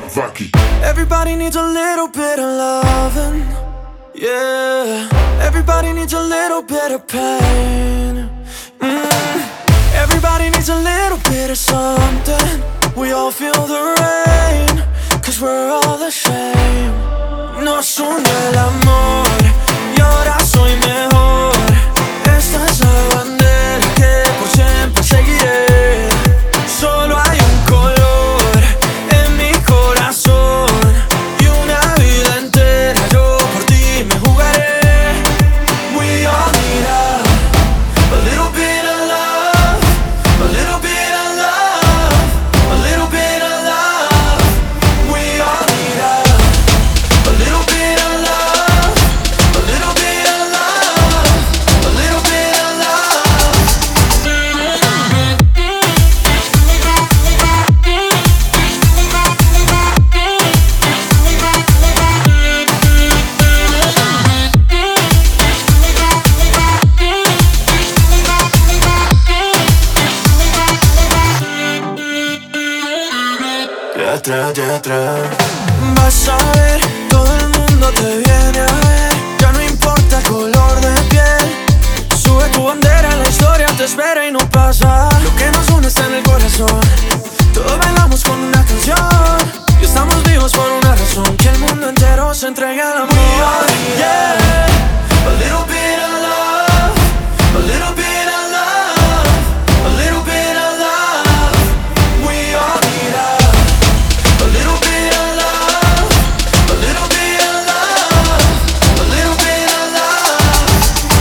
Vaki. Everybody needs a little bit of loving, yeah. Everybody needs a little bit of pain. Everybody needs a little bit of something. We all feel the rain, cause we're all the same. Nos unió el amor y ahora soy mejor. Esta es la bandera que por siempre seguiré. Solo hay un color en mi corazón y una vida entera yo por ti me jugaré. We all need a little bit of love, a little bit of love, a little bit of love. We all need a little bit of love, a little bit of love, a little bit of love. Detrás. Vas a ver, todo el mundo te viene a ver. Ya no importa el color de piel. Sube tu bandera, la historia te espera y no pasa. Lo que nos une está en el corazón. Todos bailamos con una canción y estamos vivos por una razón. Que el mundo entero se entregue al amor. Yeah. A little bit of love, a little bit of love, a little bit of love. We all need a little bit of love, a little bit of love, a little bit of love.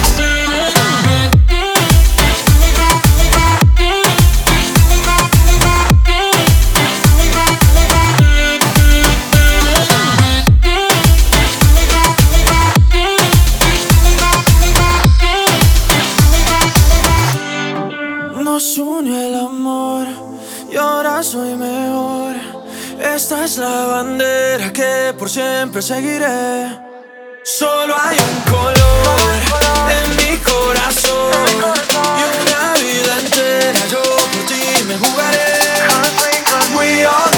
Nos unió el amor y ahora soy mejor. Esta es la bandera que por siempre seguiré. Solo hay un color en mi corazón y una vida entera yo por ti me jugaré. We all